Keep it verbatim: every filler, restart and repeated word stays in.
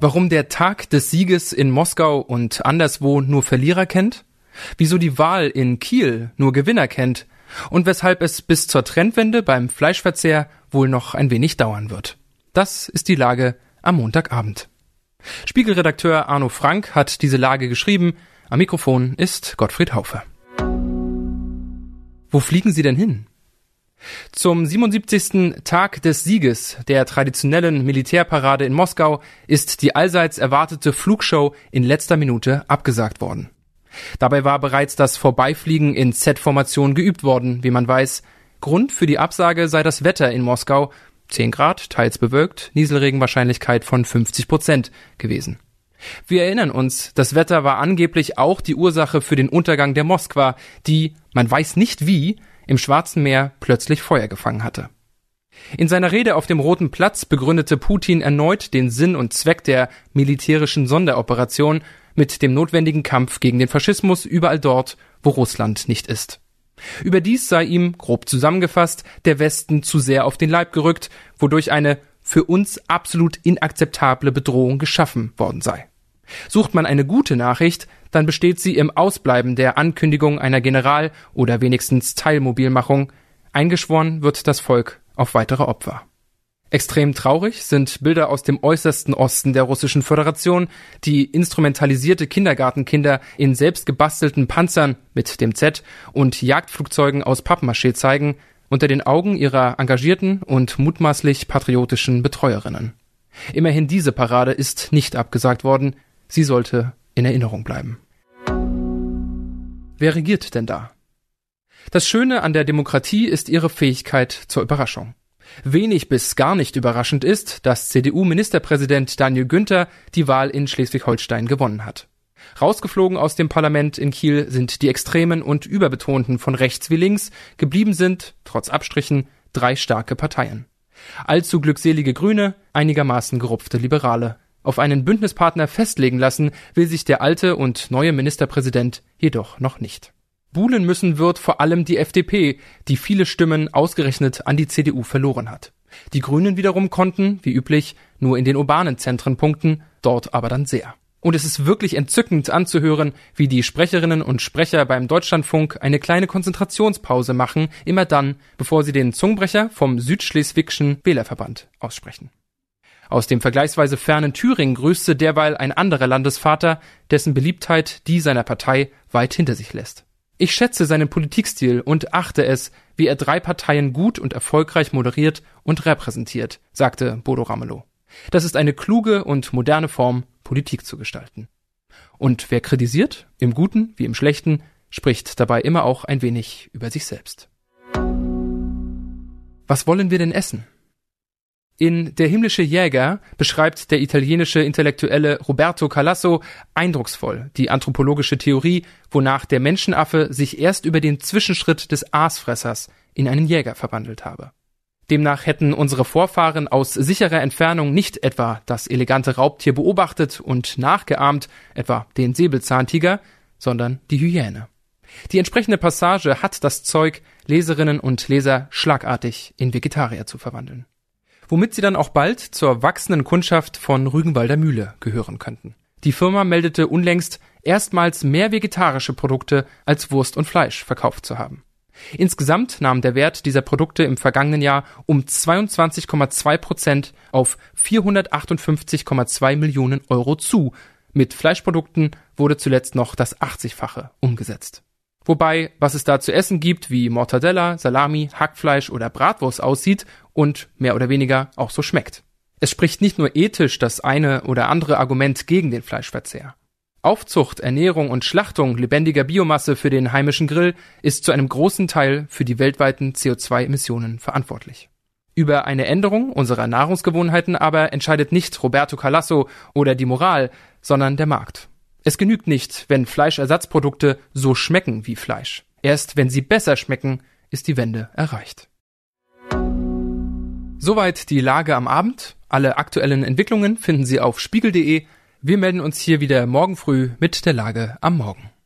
Warum der Tag des Sieges in Moskau und anderswo nur Verlierer kennt? Wieso die Wahl in Kiel nur Gewinner kennt? Und weshalb es bis zur Trendwende beim Fleischverzehr wohl noch ein wenig dauern wird. Das ist die Lage am Montagabend. Spiegelredakteur Arno Frank hat diese Lage geschrieben. Am Mikrofon ist Gottfried Haufe. Wo fliegen Sie denn hin? Zum siebenundsiebzigsten Tag des Sieges der traditionellen Militärparade in Moskau ist die allseits erwartete Flugshow in letzter Minute abgesagt worden. Dabei war bereits das Vorbeifliegen in Z-Formation geübt worden, wie man weiß. Grund für die Absage sei das Wetter in Moskau, zehn Grad, teils bewölkt, Nieselregenwahrscheinlichkeit von fünfzig Prozent gewesen. Wir erinnern uns, das Wetter war angeblich auch die Ursache für den Untergang der Moskwa, die, man weiß nicht wie, im Schwarzen Meer plötzlich Feuer gefangen hatte. In seiner Rede auf dem Roten Platz begründete Putin erneut den Sinn und Zweck der militärischen Sonderoperation mit dem notwendigen Kampf gegen den Faschismus überall dort, wo Russland nicht ist. Überdies sei ihm, grob zusammengefasst, der Westen zu sehr auf den Leib gerückt, wodurch eine für uns absolut inakzeptable Bedrohung geschaffen worden sei. Sucht man eine gute Nachricht, dann besteht sie im Ausbleiben der Ankündigung einer General- oder wenigstens Teilmobilmachung. Eingeschworen wird das Volk auf weitere Opfer. Extrem traurig sind Bilder aus dem äußersten Osten der Russischen Föderation, die instrumentalisierte Kindergartenkinder in selbstgebastelten Panzern mit dem Z und Jagdflugzeugen aus Pappmaché zeigen, unter den Augen ihrer engagierten und mutmaßlich patriotischen Betreuerinnen. Immerhin diese Parade ist nicht abgesagt worden, sie sollte in Erinnerung bleiben. Wer regiert denn da? Das Schöne an der Demokratie ist ihre Fähigkeit zur Überraschung. Wenig bis gar nicht überraschend ist, dass C D U-Ministerpräsident Daniel Günther die Wahl in Schleswig-Holstein gewonnen hat. Rausgeflogen aus dem Parlament in Kiel sind die Extremen und Überbetonten von rechts wie links, geblieben sind, trotz Abstrichen, drei starke Parteien. Allzu glückselige Grüne, einigermaßen gerupfte Liberale. Auf einen Bündnispartner festlegen lassen will sich der alte und neue Ministerpräsident jedoch noch nicht. Buhlen müssen wird vor allem die F D P, die viele Stimmen ausgerechnet an die C D U verloren hat. Die Grünen wiederum konnten, wie üblich, nur in den urbanen Zentren punkten, dort aber dann sehr. Und es ist wirklich entzückend anzuhören, wie die Sprecherinnen und Sprecher beim Deutschlandfunk eine kleine Konzentrationspause machen, immer dann, bevor sie den Zungenbrecher vom Südschleswigschen Wählerverband aussprechen. Aus dem vergleichsweise fernen Thüringen grüßte derweil ein anderer Landesvater, dessen Beliebtheit die seiner Partei weit hinter sich lässt. Ich schätze seinen Politikstil und achte es, wie er drei Parteien gut und erfolgreich moderiert und repräsentiert, sagte Bodo Ramelow. Das ist eine kluge und moderne Form, Politik zu gestalten. Und wer kritisiert, im Guten wie im Schlechten, spricht dabei immer auch ein wenig über sich selbst. Was wollen wir denn essen? In Der himmlische Jäger beschreibt der italienische Intellektuelle Roberto Calasso eindrucksvoll die anthropologische Theorie, wonach der Menschenaffe sich erst über den Zwischenschritt des Aasfressers in einen Jäger verwandelt habe. Demnach hätten unsere Vorfahren aus sicherer Entfernung nicht etwa das elegante Raubtier beobachtet und nachgeahmt, etwa den Säbelzahntiger, sondern die Hyäne. Die entsprechende Passage hat das Zeug, Leserinnen und Leser schlagartig in Vegetarier zu verwandeln. Womit sie dann auch bald zur wachsenden Kundschaft von Rügenwalder Mühle gehören könnten. Die Firma meldete unlängst, erstmals mehr vegetarische Produkte als Wurst und Fleisch verkauft zu haben. Insgesamt nahm der Wert dieser Produkte im vergangenen Jahr um zweiundzwanzig Komma zwei Prozent auf vierhundertachtundfünfzig Komma zwei Millionen Euro zu. Mit Fleischprodukten wurde zuletzt noch das achtzigfache umgesetzt. Wobei, was es da zu essen gibt, wie Mortadella, Salami, Hackfleisch oder Bratwurst aussieht und mehr oder weniger auch so schmeckt. Es spricht nicht nur ethisch das eine oder andere Argument gegen den Fleischverzehr. Aufzucht, Ernährung und Schlachtung lebendiger Biomasse für den heimischen Grill ist zu einem großen Teil für die weltweiten C O zwei Emissionen verantwortlich. Über eine Änderung unserer Nahrungsgewohnheiten aber entscheidet nicht Roberto Calasso oder die Moral, sondern der Markt. Es genügt nicht, wenn Fleischersatzprodukte so schmecken wie Fleisch. Erst wenn sie besser schmecken, ist die Wende erreicht. Soweit die Lage am Abend. Alle aktuellen Entwicklungen finden Sie auf spiegel punkt de. Wir melden uns hier wieder morgen früh mit der Lage am Morgen.